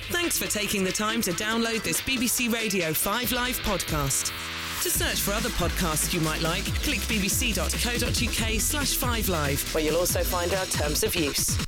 Thanks for taking the time to download this BBC Radio 5 Live podcast. To search for other podcasts you might like, click bbc.co.uk/5live, where you'll also find our terms of use.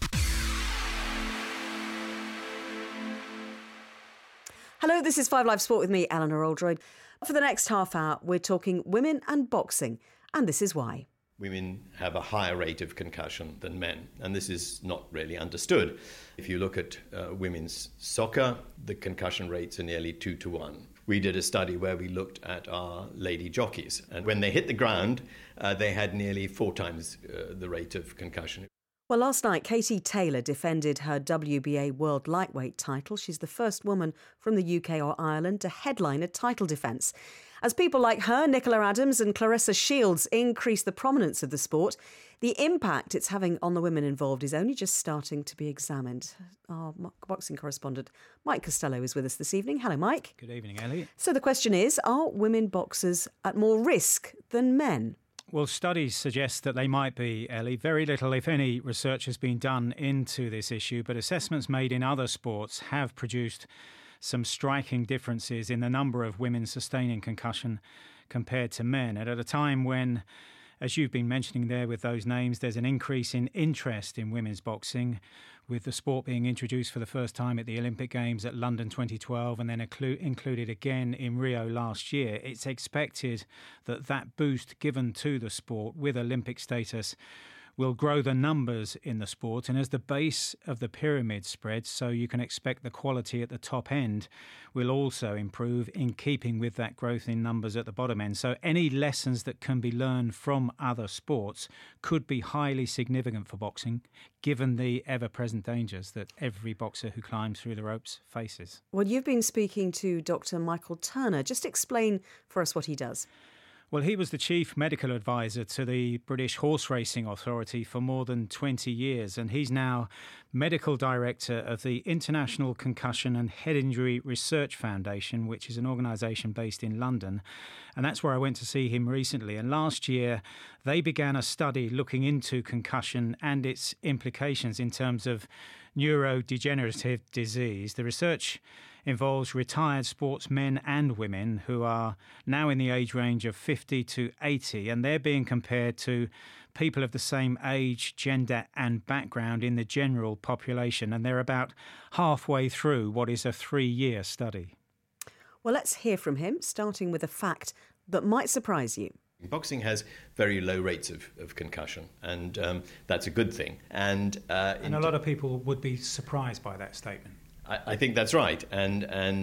Hello, this is 5 Live Sport with me, Eleanor Oldroyd. For the next half hour, we're talking women and boxing, and this is why. Women have a higher rate of concussion than men, and this is not really understood. If you look at women's soccer, the concussion rates are nearly 2 to 1. We did a study where we looked at our lady jockeys, and when they hit the ground, they had nearly 4 times the rate of concussion. Well, last night, Katie Taylor defended her WBA World Lightweight title. She's the first woman from the UK or Ireland to headline a title defence. As people like her, Nicola Adams and Claressa Shields increase the prominence of the sport, the impact it's having on the women involved is only just starting to be examined. Our boxing correspondent, Mike Costello, is with us this evening. Hello, Mike. Good evening, Ellie. So the question is, are women boxers at more risk than men? Well, studies suggest that they might be, Ellie. Very little, if any, research has been done into this issue, but assessments made in other sports have produced some striking differences in the number of women sustaining concussion compared to men. And at a time when, as you've been mentioning there with those names, there's an increase in interest in women's boxing, with the sport being introduced for the first time at the Olympic Games at London 2012 and then included again in Rio last year, it's expected that that boost given to the sport with Olympic status will grow the numbers in the sport, and as the base of the pyramid spreads, so you can expect the quality at the top end will also improve in keeping with that growth in numbers at the bottom end. So any lessons that can be learned from other sports could be highly significant for boxing, given the ever-present dangers that every boxer who climbs through the ropes faces. Well, you've been speaking to Dr. Michael Turner. Just explain for us what he does. Well, he was the chief medical advisor to the British Horse Racing Authority for more than 20 years, and he's now medical director of the International Concussion and Head Injury Research Foundation, which is an organisation based in London. And that's where I went to see him recently. And last year, they began a study looking into concussion and its implications in terms of neurodegenerative disease. The research involves retired sportsmen and women who are now in the age range of 50 to 80, and they're being compared to people of the same age, gender and background in the general population, and they're about halfway through what is a 3-year study. Well, let's hear from him, starting with a fact that might surprise you. Boxing has very low rates of concussion, and that's a good thing. And a lot of people would be surprised by that statement. I think that's right, and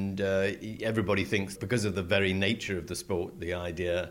everybody thinks, because of the very nature of the sport, the idea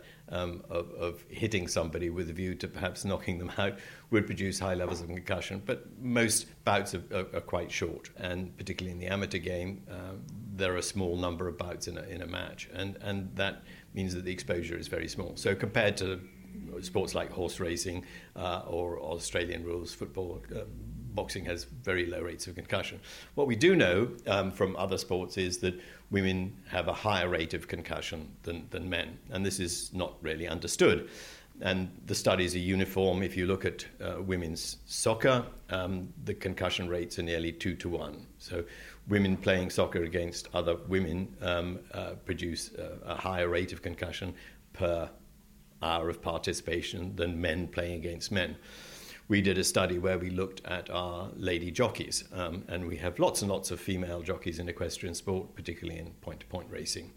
of hitting somebody with a view to perhaps knocking them out would produce high levels of concussion. But most bouts are quite short, and particularly in the amateur game, there are a small number of bouts in a match, and that means that the exposure is very small. So compared to sports like horse racing or Australian rules football, boxing has very low rates of concussion. What we do know from other sports is that women have a higher rate of concussion than men, and this is not really understood. And the studies are uniform. If you look at women's soccer, the concussion rates are nearly 2 to 1. So women playing soccer against other women produce a higher rate of concussion per hour of participation than men playing against men. We did a study where we looked at our lady jockeys, and we have lots and lots of female jockeys in equestrian sport, particularly in point-to-point racing.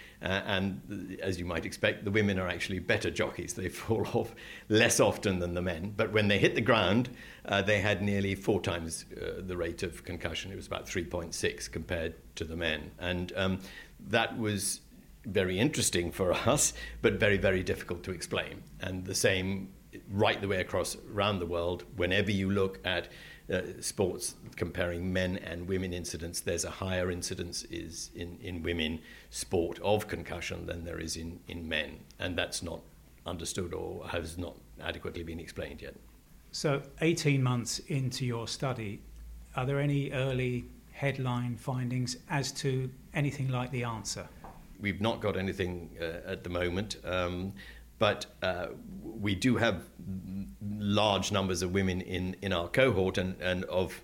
And as you might expect, the women are actually better jockeys. They fall off less often than the men. But when they hit the ground, they had nearly 4 times the rate of concussion. It was about 3.6 compared to the men. And that was very interesting for us, but very, very difficult to explain. And the same right the way across around the world. Whenever you look at sports comparing men and women incidence, there's a higher incidence is in women sport of concussion than there is in men, and that's not understood or has not adequately been explained yet. So 18 months into your study, are there any early headline findings as to anything like the answer? We've not got anything at the moment. But we do have large numbers of women in our cohort, and of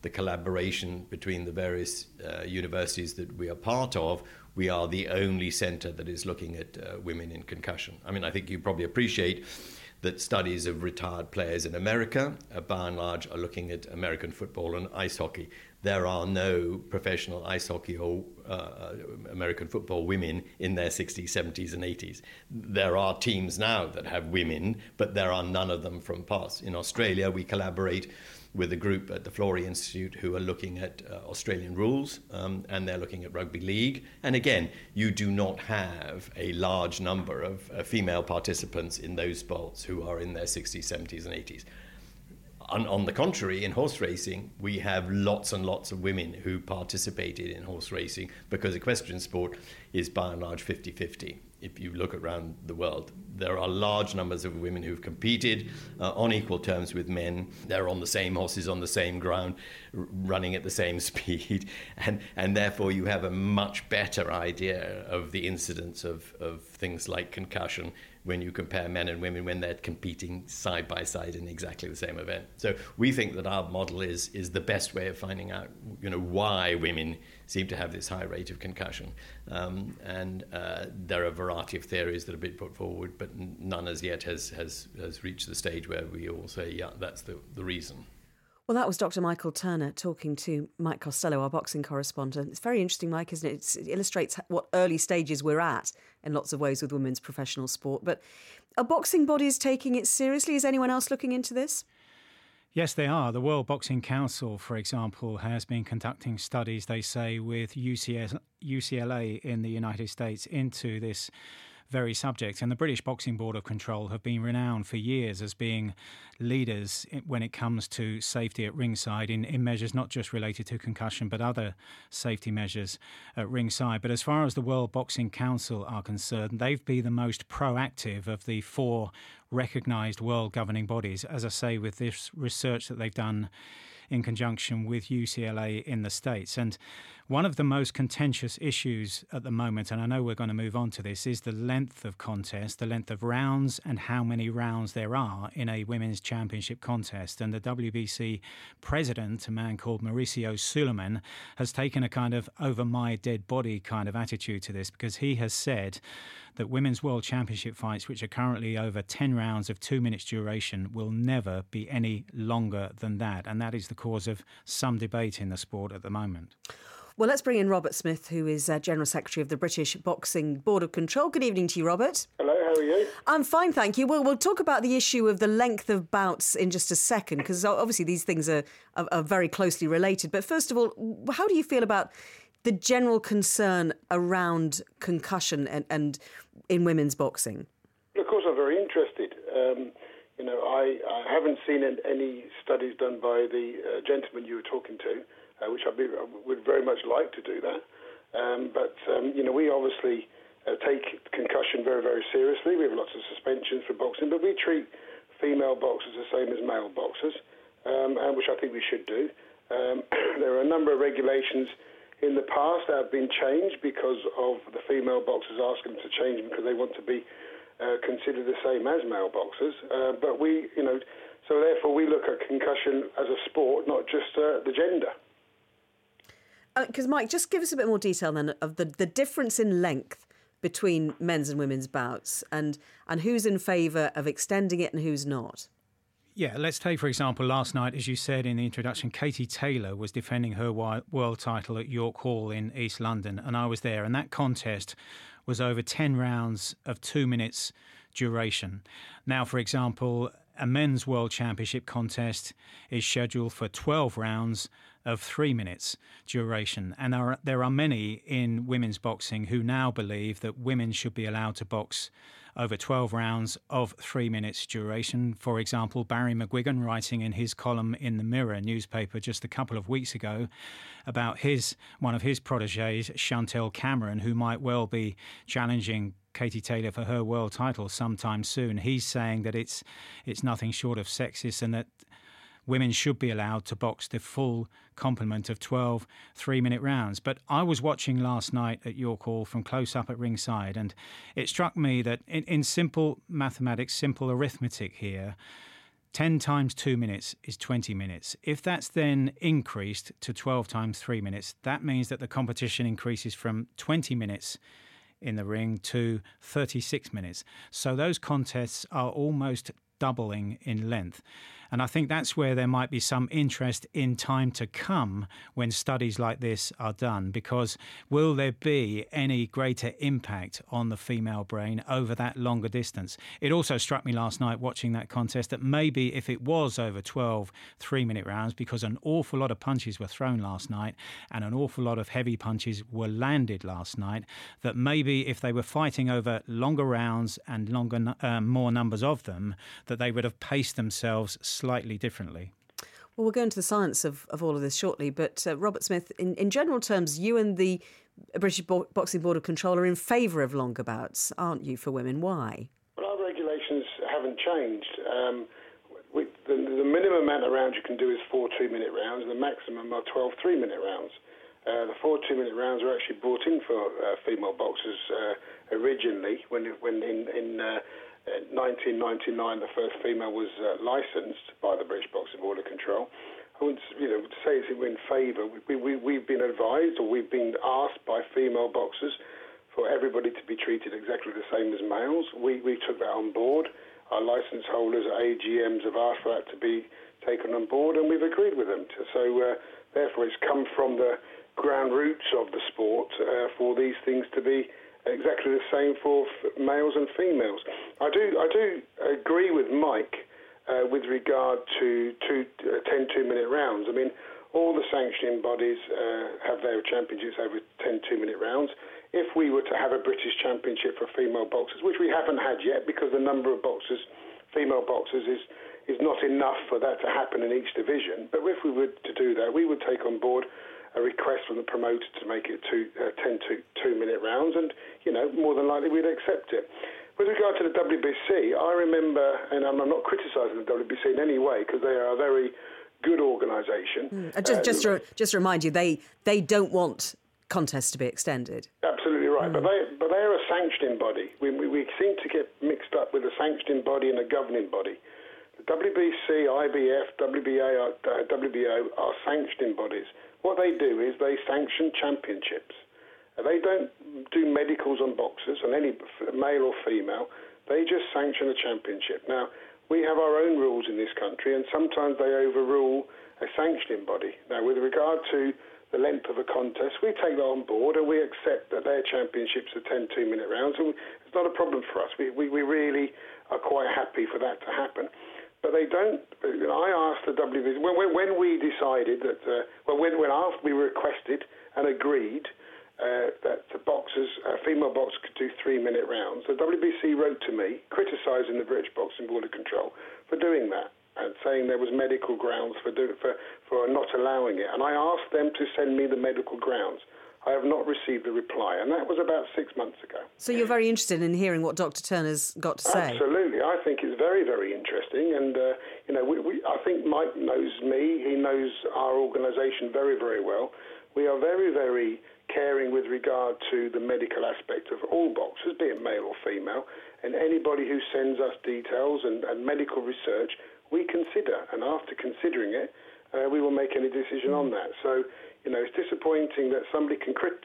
the collaboration between the various universities that we are part of, we are the only centre that is looking at women in concussion. I mean, I think you probably appreciate that studies of retired players in America, by and large, are looking at American football and ice hockey. There are no professional ice hockey or American football women in their 60s, 70s and 80s. There are teams now that have women, but there are none of them from past. In Australia, we collaborate with a group at the Florey Institute who are looking at Australian rules, and they're looking at rugby league. And again, you do not have a large number of female participants in those sports who are in their 60s, 70s and 80s. On the contrary, in horse racing, we have lots and lots of women who participated in horse racing because equestrian sport is by and large 50-50. If you look around the world, there are large numbers of women who've competed on equal terms with men. They're on the same horses, on the same ground, running at the same speed. And therefore, you have a much better idea of the incidence of things like concussion when you compare men and women when they're competing side by side in exactly the same event. So we think that our model is the best way of finding out, why women seem to have this high rate of concussion. And there are a variety of theories that have been put forward, but none as yet has reached the stage where we all say, yeah, that's the reason. Well, that was Dr. Michael Turner talking to Mike Costello, our boxing correspondent. It's very interesting, Mike, isn't it? It illustrates what early stages we're at in lots of ways with women's professional sport. But are boxing bodies taking it seriously? Is anyone else looking into this? Yes, they are. The World Boxing Council, for example, has been conducting studies, they say, with UCLA in the United States into this very subject. And the British Boxing Board of Control have been renowned for years as being leaders when it comes to safety at ringside in measures not just related to concussion but other safety measures at ringside. But as far as the World Boxing Council are concerned, they've been the most proactive of the four recognised world governing bodies, as I say, with this research that they've done in conjunction with UCLA in the States. And one of the most contentious issues at the moment, and I know we're going to move on to this, is the length of contest, the length of rounds and how many rounds there are in a women's championship contest. And the WBC president, a man called Mauricio Suleiman, has taken a kind of over my dead body kind of attitude to this, because he has said that women's world championship fights, which are currently over 10 rounds of 2 minutes duration, will never be any longer than that. And that is the cause of some debate in the sport at the moment. Well, let's bring in Robert Smith, who is General Secretary of the British Boxing Board of Control. Good evening to you, Robert. Hello, how are you? I'm fine, thank you. We'll talk about the issue of the length of bouts in just a second, because obviously these things are very closely related. But first of all, how do you feel about the general concern around concussion and in women's boxing? Of course, I'm very interested. I haven't seen any studies done by the gentleman you were talking to, which I would very much like to do that. But we obviously take concussion very, very seriously. We have lots of suspensions for boxing, but we treat female boxers the same as male boxers, and which I think we should do. There are a number of regulations in the past that have been changed because of the female boxers asking them to change them because they want to be considered the same as male boxers. But so therefore we look at concussion as a sport, not just the gender. Because, Mike, just give us a bit more detail then of the difference in length between men's and women's bouts and who's in favour of extending it and who's not. Yeah, let's take, for example, last night, as you said in the introduction, Katie Taylor was defending her world title at York Hall in East London, and I was there, and that contest was over 10 rounds of 2 minutes duration. Now, for example, a men's world championship contest is scheduled for 12 rounds of 3 minutes duration. And there are many in women's boxing who now believe that women should be allowed to box over 12 rounds of 3 minutes duration. For example, Barry McGuigan, writing in his column in the Mirror newspaper just a couple of weeks ago about one of his protégés, Chantel Cameron, who might well be challenging Katie Taylor for her world title sometime soon. He's saying that it's nothing short of sexist and that women should be allowed to box the full complement of 12 3-minute rounds. But I was watching last night at York Hall from close up at ringside, and it struck me that in simple mathematics, simple arithmetic here, 10 times 2 minutes is 20 minutes. If that's then increased to 12 times 3 minutes, that means that the competition increases from 20 minutes in the ring to 36 minutes. So those contests are almost doubling in length. And I think that's where there might be some interest in time to come when studies like this are done, because will there be any greater impact on the female brain over that longer distance? It also struck me last night watching that contest that maybe if it was over 12 3-minute rounds, because an awful lot of punches were thrown last night and an awful lot of heavy punches were landed last night, that maybe if they were fighting over longer rounds and more numbers of them, that they would have paced themselves slightly differently. Well, we'll go into the science of all of this shortly, but Robert Smith, in general terms, you and the British Boxing Board of Control are in favour of longer bouts, aren't you, for women? Why? Well, our regulations haven't changed. The minimum amount of rounds you can do is 4 2-minute rounds, and the maximum are 12 3-minute rounds. The 4 2-minute rounds were actually brought in for female boxers originally, when in 1999, the first female was licensed by the British Boxing Board of Control. I wouldn't, say we're in favour. We've been advised, or we've been asked by female boxers for everybody to be treated exactly the same as males. We took that on board. Our licence holders at AGMs have asked for that to be taken on board, and we've agreed with them. Therefore, it's come from the ground roots of the sport for these things to be exactly the same for males and females. I do agree with Mike with regard to 10 2-minute rounds. I mean, all the sanctioning bodies have their championships over 10 2-minute rounds. If we were to have a British championship for female boxers, which we haven't had yet because the number of female boxers is not enough for that to happen in each division, but if we were to do that, we would take on board a request from the promoter to make it 10 2-minute rounds, and more than likely we'd accept it. With regard to the WBC, I remember, and I'm not criticising the WBC in any way because they are a very good organisation. Just to remind you, they don't want contests to be extended. Absolutely right, but they are a sanctioning body. We seem to get mixed up with a sanctioning body and a governing body. The WBC, IBF, WBA, WBO are sanctioning bodies. What they do is they sanction championships. They don't do medicals on boxers, on any male or female. They just sanction a championship. Now, we have our own rules in this country, and sometimes they overrule a sanctioning body. Now, with regard to the length of a contest, we take that on board and we accept that their championships are 10 2-minute rounds, and it's not a problem for us. We really are quite happy for that to happen. But they don't. I asked the WBC when we decided that. When after we requested and agreed that the female boxers could do 3-minute rounds, the WBC wrote to me criticising the British Boxing Board of Control for doing that and saying there was medical grounds for not allowing it. And I asked them to send me the medical grounds. I have not received a reply, and that was about 6 months ago. So you're very interested in hearing what Dr. Turner's got to say? Absolutely. I think it's very, very interesting, and I think Mike knows me. He knows our organisation very, very well. We are very, very caring with regard to the medical aspect of all boxers, be it male or female, and anybody who sends us details and medical research, we consider, and after considering it, we will make any decision on that. So, it's disappointing that somebody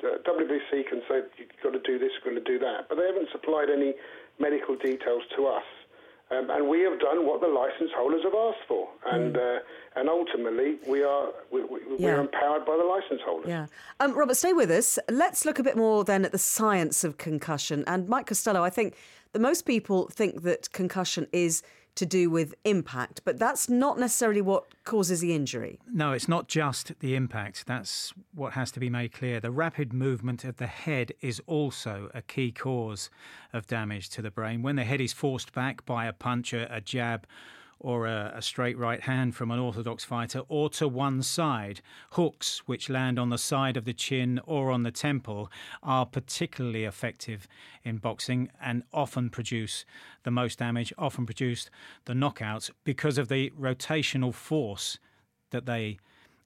WBC can say, you've got to do this, you've got to do that, but they haven't supplied any medical details to us. And we have done what the licence holders have asked for. And ultimately, we're empowered by the licence holders. Yeah. Robert, stay with us. Let's look a bit more then at the science of concussion. And Mike Costello, I think that most people think that concussion is to do with impact, but that's not necessarily what causes the injury. No, it's not just the impact. That's what has to be made clear. The rapid movement of the head is also a key cause of damage to the brain. When the head is forced back by a punch, a jab, or a straight right hand from an orthodox fighter, or to one side, hooks which land on the side of the chin or on the temple are particularly effective in boxing and often produce the most damage, often produce the knockouts because of the rotational force that they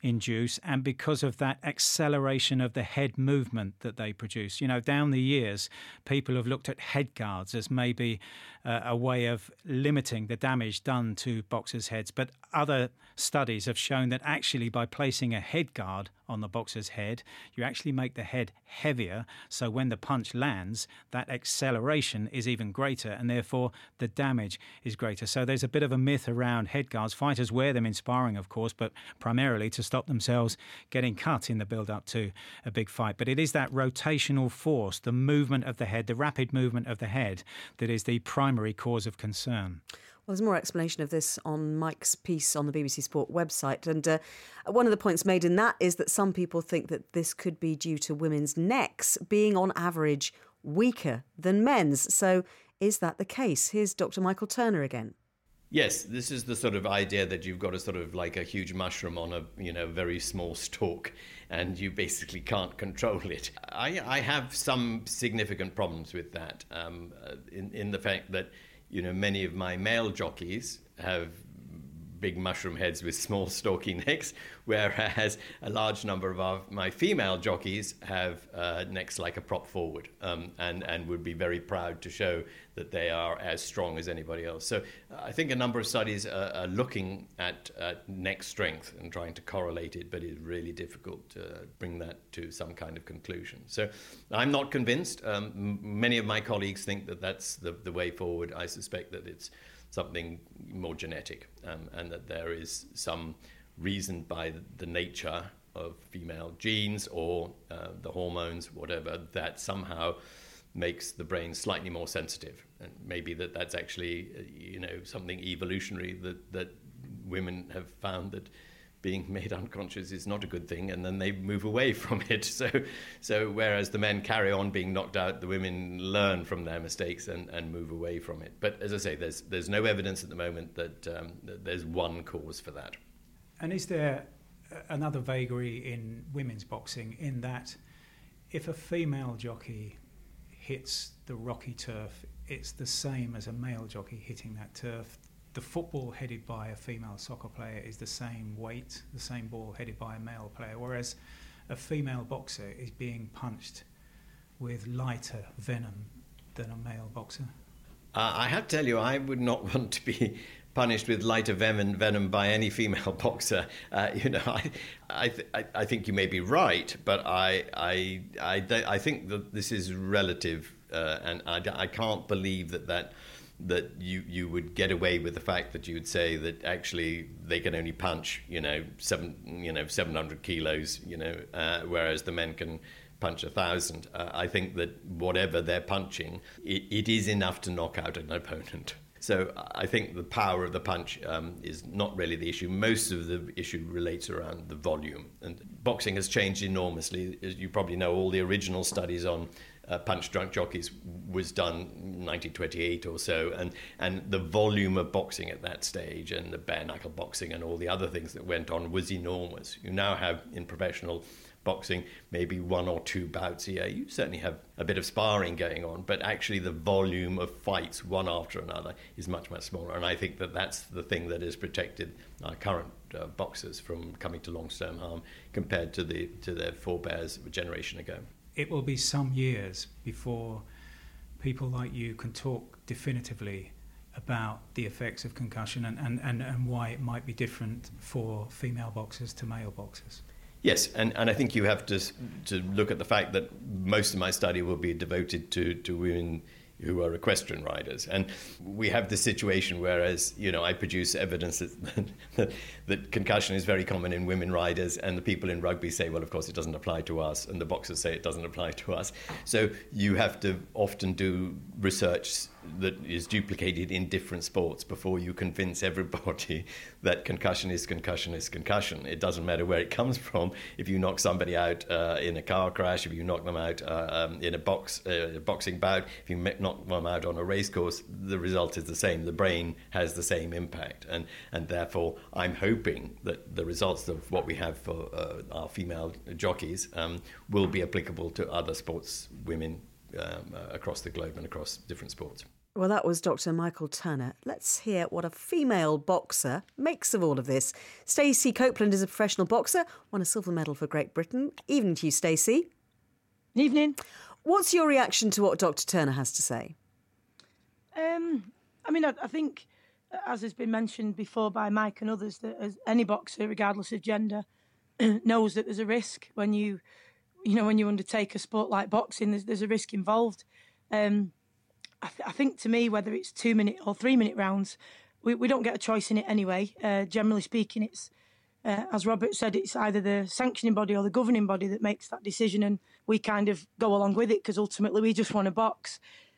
induce and because of that acceleration of the head movement that they produce. You know, down the years, people have looked at head guards as maybe a way of limiting the damage done to boxers' heads. But other studies have shown that actually by placing a head guard on the boxer's head, you actually make the head heavier. So when the punch lands, that acceleration is even greater and therefore the damage is greater. So there's a bit of a myth around head guards. Fighters wear them in sparring, of course, but primarily to stop themselves getting cut in the build-up to a big fight. But it is that rotational force, the movement of the head, the rapid movement of the head, that is the primary cause of concern. Well, there's more explanation of this on Mike's piece on the BBC Sport website. And one of the points made in that is that some people think that this could be due to women's necks being on average weaker than men's. So is that the case? Here's Dr. Michael Turner again. Yes, this is the sort of idea that you've got a sort of like a huge mushroom on a very small stalk and you basically can't control it. I have some significant problems with that in the fact that many of my male jockeys have big mushroom heads with small stalky necks, whereas a large number of my female jockeys have necks like a prop forward and would be very proud to show that they are as strong as anybody else. So I think a number of studies are looking at neck strength and trying to correlate it, but it's really difficult to bring that to some kind of conclusion. So I'm not convinced. Many of my colleagues think that that's the way forward. I suspect that it's something more genetic, and that there is some reason by the nature of female genes or the hormones, whatever, that somehow makes the brain slightly more sensitive. And maybe that's actually, something evolutionary that women have found that being made unconscious is not a good thing, and then they move away from it. So whereas the men carry on being knocked out, the women learn from their mistakes and move away from it. But as I say, there's no evidence at the moment that there's one cause for that. And is there another vagary in women's boxing in that if a female jockey hits the rocky turf, it's the same as a male jockey hitting that turf? The football headed by a female soccer player is the same weight, the same ball headed by a male player, whereas a female boxer is being punched with lighter venom than a male boxer. I have to tell you, I would not want to be punished with lighter venom by any female boxer. I think you may be right, but I think that this is relative, and I can't believe that you would get away with the fact that you would say that actually they can only punch 700 kilos, whereas the men can punch 1,000. I think that whatever they're punching, it is enough to knock out an opponent. So I think the power of the punch is not really the issue. Most of the issue relates around the volume. And boxing has changed enormously. As you probably know, all the original studies on punch-drunk jockeys was done in 1928 or so, and the volume of boxing at that stage and the bare-knuckle boxing and all the other things that went on was enormous. You now have, in professional boxing, maybe one or two bouts a year. You certainly have a bit of sparring going on, but actually the volume of fights, one after another, is much, much smaller. And I think that that's the thing that has protected our current boxers from coming to long-term harm compared to their forebears a generation ago. It will be some years before people like you can talk definitively about the effects of concussion and why it might be different for female boxers to male boxers. Yes, and I think you have to look at the fact that most of my study will be devoted to women who are equestrian riders. And we have this situation whereas, I produce evidence that concussion is very common in women riders, and the people in rugby say, well, of course, it doesn't apply to us, and the boxers say it doesn't apply to us. So you have to often do research that is duplicated in different sports before you convince everybody that concussion is concussion is concussion. It doesn't matter where it comes from. If you knock somebody out in a car crash, if you knock them out in a boxing bout, if you knock them out on a race course, the result is the same. The brain has the same impact. And therefore, I'm hoping that the results of what we have for our female jockeys will be applicable to other sports women across the globe and across different sports. Well, that was Dr. Michael Turner. Let's hear what a female boxer makes of all of this. Stacey Copeland is a professional boxer, won a silver medal for Great Britain. Evening to you, Stacey. Evening. What's your reaction to what Dr. Turner has to say? I think, as has been mentioned before by Mike and others, that as any boxer, regardless of gender, knows that there's a risk when you undertake a sport like boxing. There's a risk involved. I think, to me, whether it's 2-minute or 3-minute rounds, we don't get a choice in it anyway. Generally speaking, it's as Robert said, it's either the sanctioning body or the governing body that makes that decision, and we kind of go along with it because ultimately we just want to box.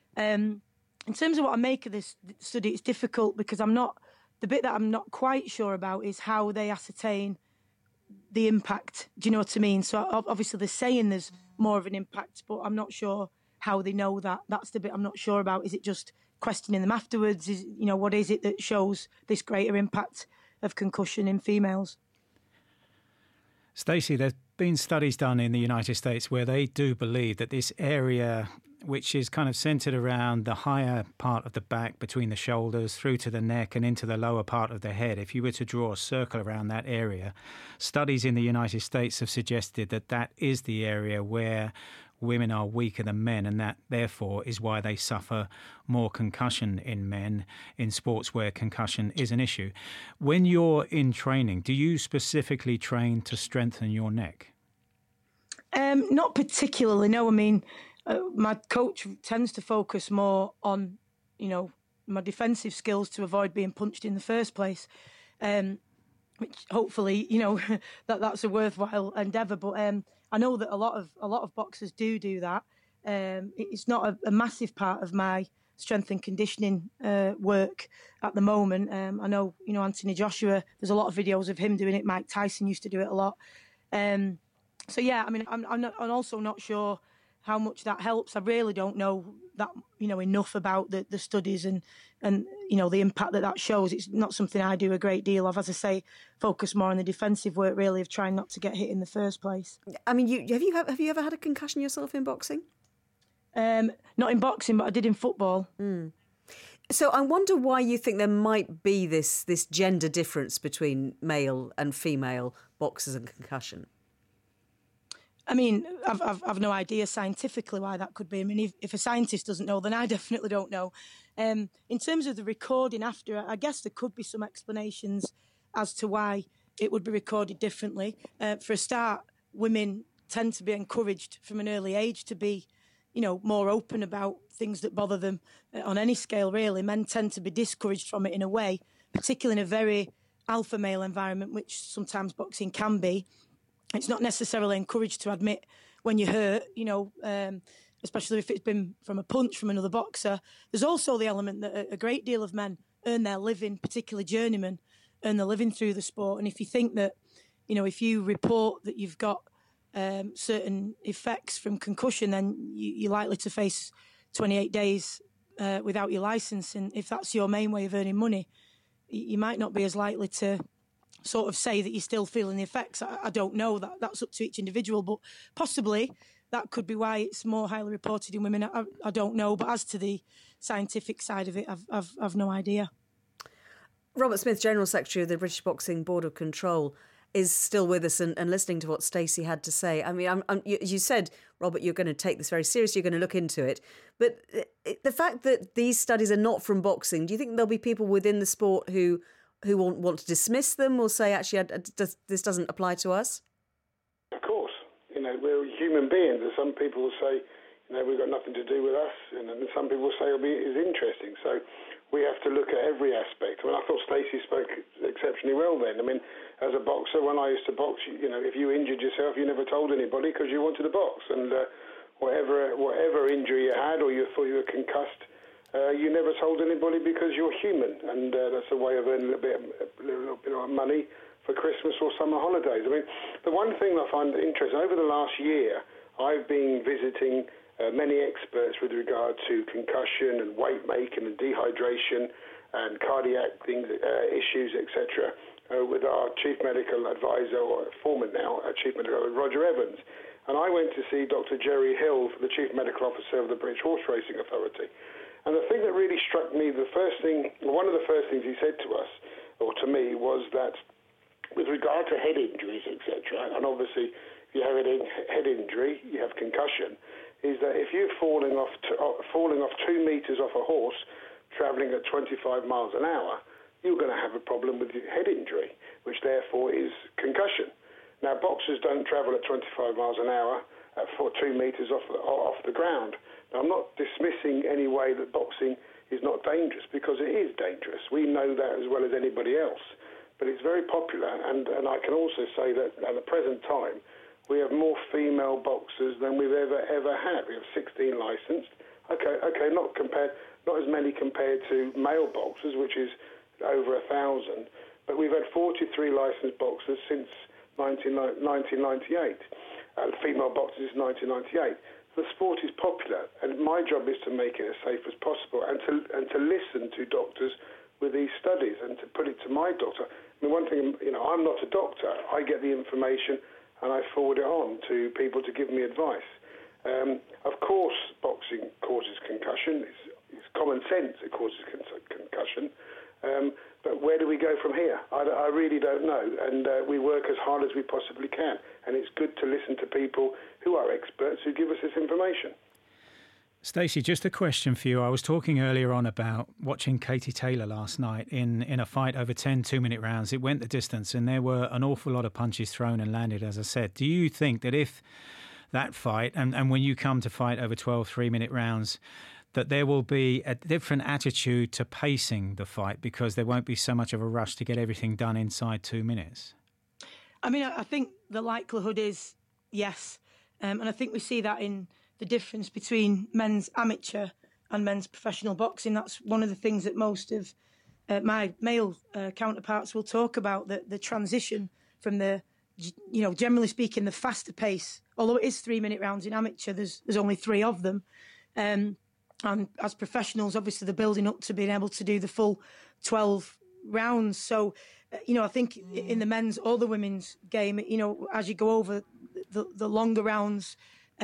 In terms of what I make of this study, it's difficult because the bit that I'm not quite sure about is how they ascertain the impact. Do you know what I mean? So obviously they're saying there's more of an impact, but I'm not sure how they know that. That's the bit I'm not sure about. Is it just questioning them afterwards? What is it that shows this greater impact of concussion in females? Stacey, there's been studies done in the United States where they do believe that this area, which is kind of centred around the higher part of the back, between the shoulders, through to the neck and into the lower part of the head, if you were to draw a circle around that area, studies in the United States have suggested that that is the area where women are weaker than men, and that therefore is why they suffer more concussion in men in sports where concussion is an issue. When you're in training, do you specifically train to strengthen your neck? Not particularly, no. I mean, my coach tends to focus more on, my defensive skills to avoid being punched in the first place, which hopefully, that's a worthwhile endeavour. But I know that a lot of boxers do that. It's not a massive part of my strength and conditioning work at the moment. I know, Anthony Joshua, there's a lot of videos of him doing it. Mike Tyson used to do it a lot. So yeah, I mean, I'm also not sure how much that helps. I really don't know that, enough about the studies and the impact that shows. It's not something I do a great deal of. As I say, focus more on the defensive work, really, of trying not to get hit in the first place. I mean, have you ever had a concussion yourself in boxing? Not in boxing, but I did in football. So I wonder why you think there might be this gender difference between male and female boxers and concussion. I mean, I've no idea scientifically why that could be. I mean, if a scientist doesn't know, then I definitely don't know. In terms of the recording after, I guess there could be some explanations as to why it would be recorded differently. For a start, women tend to be encouraged from an early age to be, more open about things that bother them on any scale, really. Men tend to be discouraged from it in a way, particularly in a very alpha male environment, which sometimes boxing can be. It's not necessarily encouraged to admit when you're hurt, especially if it's been from a punch from another boxer. There's also the element that a great deal of men earn their living, particularly journeymen, earn their living through the sport. And if you think that, if you report that you've got certain effects from concussion, then you're likely to face 28 days without your licence. And if that's your main way of earning money, you might not be as likely to sort of say that you're still feeling the effects. I don't know. That's up to each individual, but possibly that could be why it's more highly reported in women. I don't know, but as to the scientific side of it, I've no idea. Robert Smith, General Secretary of the British Boxing Board of Control, is still with us and listening to what Stacey had to say. I mean, you said, Robert, you're going to take this very seriously, you're going to look into it. But the fact that these studies are not from boxing, do you think there'll be people within the sport who want to dismiss them or say, actually, this doesn't apply to us? Of course. We're human beings. And some people will say, we've got nothing to do with us. And some people will say it's interesting. So we have to look at every aspect. I mean, I thought Stacey spoke exceptionally well then. I mean, as a boxer, when I used to box, if you injured yourself, you never told anybody because you wanted to box. And whatever injury you had or you thought you were concussed, you never told anybody because you're human, and that's a way of earning a little bit of money for Christmas or summer holidays. I mean, the one thing I find interesting, over the last year, I've been visiting many experts with regard to concussion and weight making and dehydration and cardiac issues, etc., with our chief medical advisor, or former now chief medical advisor, Roger Evans. And I went to see Dr. Jerry Hill, the chief medical officer of the British Horse Racing Authority. And the thing that really struck me, one of the first things he said to us, or to me, was that with regard to head injuries, etc., and obviously if you have a head injury, you have concussion, is that if you're falling off 2 meters off a horse travelling at 25 miles an hour, you're going to have a problem with your head injury, which therefore is concussion. Now, boxers don't travel at 25 miles an hour at 2 meters off the ground. Now, I'm not dismissing any way that boxing is not dangerous, because it is dangerous. We know that as well as anybody else. But it's very popular, and I can also say that at the present time, we have more female boxers than we've ever had. We have 16 licensed. Okay, not as many compared to male boxers, which is over 1,000. But we've had 43 licensed boxers since 1998. Female boxers since 1998. The sport is popular, and my job is to make it as safe as possible, and to listen to doctors with these studies, and to put it to my doctor. I mean, one thing, I'm not a doctor. I get the information and I forward it on to people to give me advice. Of course, boxing causes concussion. It's common sense it causes concussion. But where do we go from here? I really don't know. And we work as hard as we possibly can. And it's good to listen to people who are experts who give us this information. Stacey, just a question for you. I was talking earlier on about watching Katie Taylor last night in a fight over 10 2-minute rounds. It went the distance and there were an awful lot of punches thrown and landed, as I said. Do you think that if that fight, and when you come to fight over 12 3-minute rounds, that there will be a different attitude to pacing the fight because there won't be so much of a rush to get everything done inside 2 minutes? I mean, I think the likelihood is yes. And I think we see that in the difference between men's amateur and men's professional boxing. That's one of the things that most of my male counterparts will talk about, the transition from the, generally speaking, the faster pace. Although it is 3-minute rounds in amateur, there's only 3 of them. And as professionals, obviously, they're building up to being able to do the full 12 rounds. So, I think in the men's or the women's game, as you go over the longer rounds,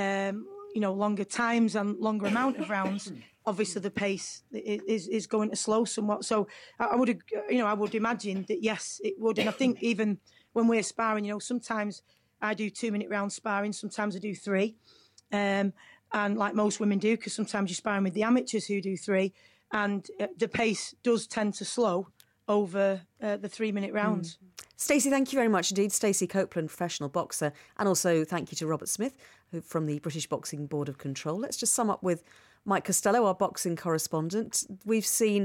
longer times and longer amount of rounds, obviously the pace is going to slow somewhat. So I would imagine that, yes, it would. And I think even when we're sparring, sometimes I do 2-minute round sparring, sometimes I do 3. And like most women do, because sometimes you're sparring with the amateurs who do 3. And the pace does tend to slow over the 3-minute rounds. Stacey, thank you very much indeed. Stacey Copeland, professional boxer. And also thank you to Robert Smith from the British Boxing Board of Control. Let's just sum up with Mike Costello, our boxing correspondent. We've seen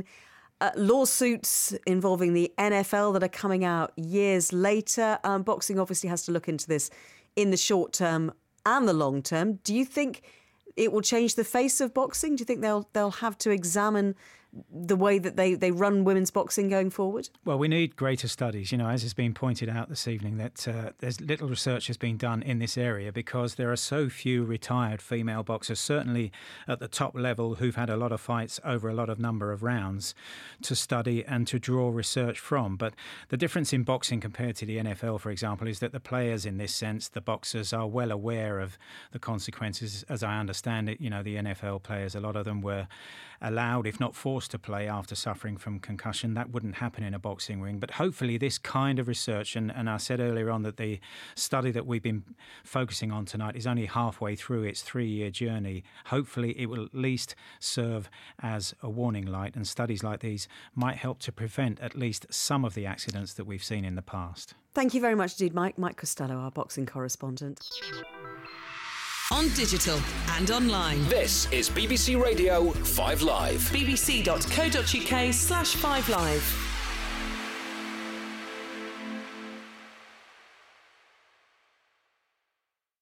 lawsuits involving the NFL that are coming out years later. Boxing obviously has to look into this in the short term and the long term. Do you think it will change the face of boxing? Do you think they'll have to examine the way that they run women's boxing going forward? Well, we need greater studies. As has been pointed out this evening, that there's little research has been done in this area because there are so few retired female boxers, certainly at the top level, who've had a lot of fights over a lot of number of rounds to study and to draw research from. But the difference in boxing compared to the NFL, for example, is that the players in this sense, the boxers, are well aware of the consequences. As I understand it, the NFL players, a lot of them were allowed, if not forced, to play after suffering from concussion. That wouldn't happen in a boxing ring. But hopefully this kind of research, and I said earlier on that the study that we've been focusing on tonight is only halfway through its 3-year journey. Hopefully it will at least serve as a warning light, and studies like these might help to prevent at least some of the accidents that we've seen in the past. Thank you very much indeed, Mike. Mike Costello, our boxing correspondent. On digital and online. This is BBC Radio 5 Live. bbc.co.uk/5live.